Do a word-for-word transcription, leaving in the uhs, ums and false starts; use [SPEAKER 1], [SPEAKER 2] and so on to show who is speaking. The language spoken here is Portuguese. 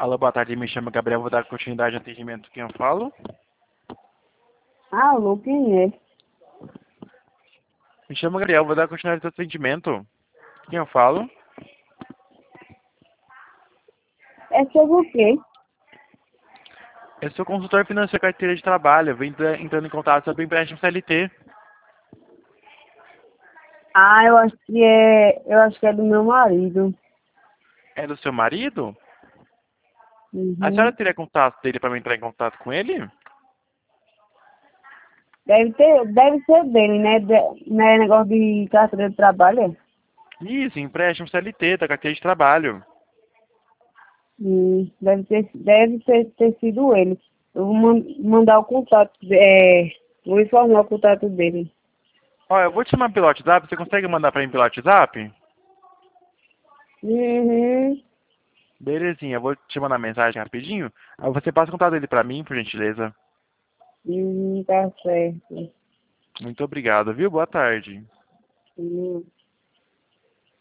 [SPEAKER 1] Alô, boa tarde, me chamo Gabriel, vou dar continuidade ao atendimento. Quem eu falo?
[SPEAKER 2] Alô, quem é?
[SPEAKER 1] Me chamo Gabriel, vou dar continuidade ao atendimento. Quem eu falo?
[SPEAKER 2] É sobre o quê?
[SPEAKER 1] Eu sou consultor financeiro carteira de trabalho, vem entra- entrando em contato sobre o empréstimo C L T.
[SPEAKER 2] Ah, eu acho que é. Eu acho que é do meu marido.
[SPEAKER 1] É do seu marido? A senhora
[SPEAKER 2] Uhum.
[SPEAKER 1] teria contato dele para eu entrar em contato com ele?
[SPEAKER 2] Deve ter, deve ser dele, né? De, não é negócio de carteira de trabalho, é?
[SPEAKER 1] Isso, empréstimo C L T, da carteira de trabalho.
[SPEAKER 2] Hum, deve ter, deve ter, ter sido ele. Eu vou man- mandar o contato, é, vou informar o contato dele.
[SPEAKER 1] Ó, eu vou te chamar pelo WhatsApp, você consegue mandar para mim pelo WhatsApp?
[SPEAKER 2] Uhum.
[SPEAKER 1] Belezinha, eu vou te mandar mensagem rapidinho. Aí você passa o contato dele para mim, por gentileza.
[SPEAKER 2] Uhum, tá certo.
[SPEAKER 1] Muito obrigado, viu? Boa tarde.
[SPEAKER 2] Uhum.